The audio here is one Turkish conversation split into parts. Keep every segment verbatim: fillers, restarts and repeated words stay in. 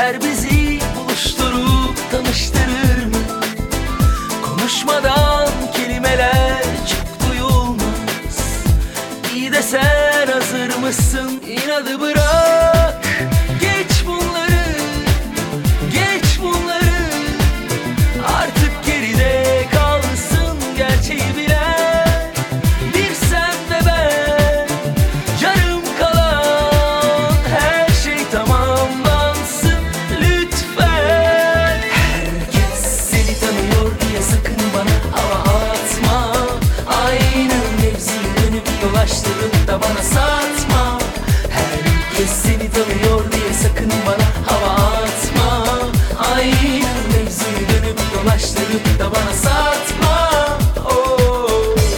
Kader bizi buluşturup tanıştırır mı? Konuşmadan kelimeler çok duyulmaz. İyi de sen hazır mısın? İnadı bırak, geç bunları, geç bunları. Artık geride kalsın gerçeği bilen bir sen ve ben. Yarım kalan her şey tamamlansın lütfen. Herkes seni tanıyor diye sakın bana hava atma. Aynı mevziyi dönüp dolaştırıp da bana satma. Herkes seni tanıyor diye sakın bana hava atma. Aynı mevziyi dönüp dolaştırıp da bana satma. Oh.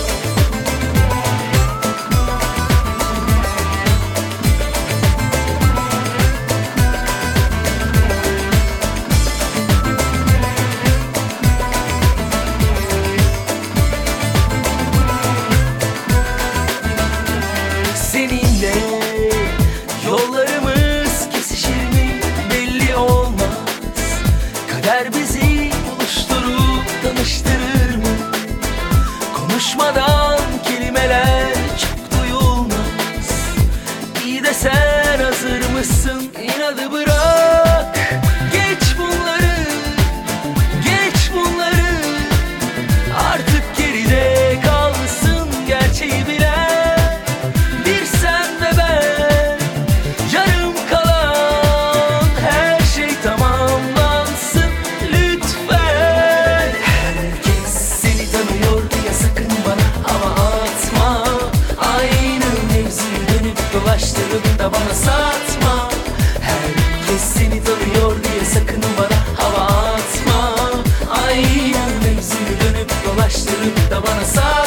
Seninle yollarımız kesişir mi belli olmaz. Kader bizi buluşturup tanıştırır mı? Konuşmadan kelimeler çok duyulmaz. İyi de sen hazır mısın? İnadı bırak, geç bunları, geç bunları. Artık geride kalsın gerçeği bilen bir sen ve ben. Yarım kalan her şey tamamlansın lütfen. Herkes seni tanıyor diye sakın bana hava atma. Aynı mevziyi dönüp dolaştırıp da bana satma. Herkes seni tanıyor diye sakın bana hava atma. Aynı mevziyi dönüp dolaştırıp da bana satma.